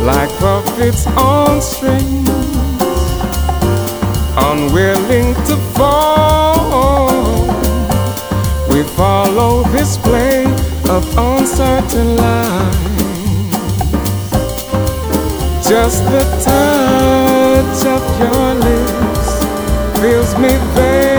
like puppets on strings, unwilling to fall. We follow this play of uncertain lines. Just the touch of your lips fills me there.